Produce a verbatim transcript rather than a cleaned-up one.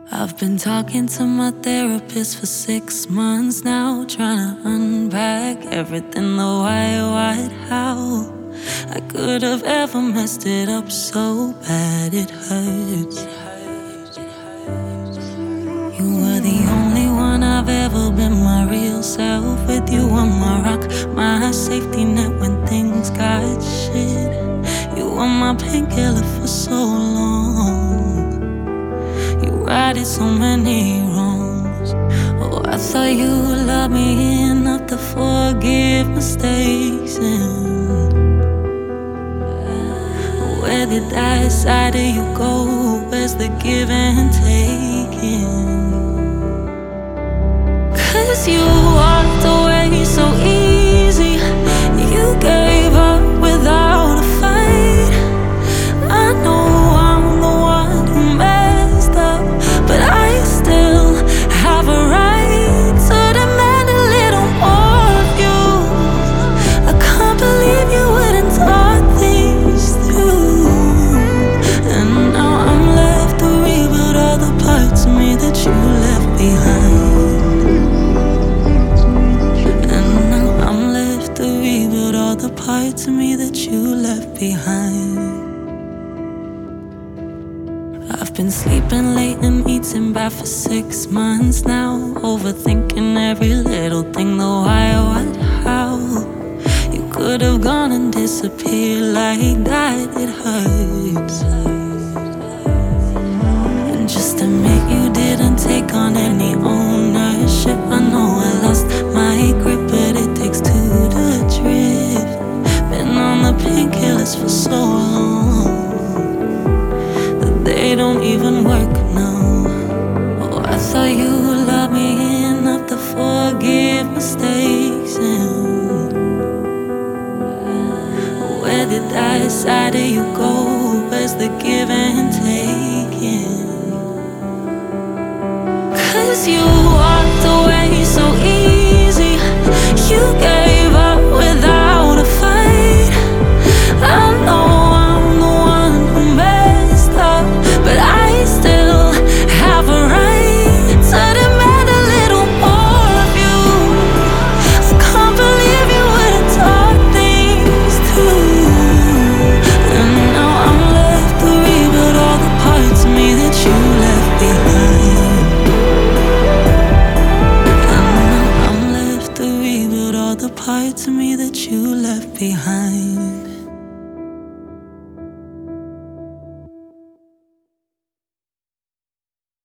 I've been talking to my therapist for six months now, trying to unpack everything, the why, what, how I could have ever messed it up so bad it hurts. You were the only one I've ever been, my real self. With you on my rock, my safety net when things got shit. You were my painkiller for so long. You righted so many wrongs. Oh, I thought you loved me enough to forgive mistakes. And where did that side of you go? Where's the give and taking? Cause you walked away so easy. You gave up without a fight. I know I'm the one who messed up, but I still have a right to demand a little more of you. I can't believe you wouldn't talk things through. And now I'm left to rebuild all the parts of me that you left behind. The parts of me that you left behind. I've been sleeping late and eating bad for six months now, overthinking every little thing, the why, what, how. You could have gone and disappeared like that, it hurts. And just admit you didn't take on any ownership. I know I lost my grip, but it takes two to drift. On the painkillers for so long that they don't even work now. Oh, I thought you loved me enough to forgive mistakes. And where did that side of you go? Where's the give and taking? Cause you walked away so easy. You gave up without a fight. I know I'm the one who messed up, but I still have a right to demand a little more of you. I can't believe you wouldn't talk things through. And now I'm left to rebuild all the parts of me that you left behind. And now I'm left to rebuild all the parts of me that you left behind.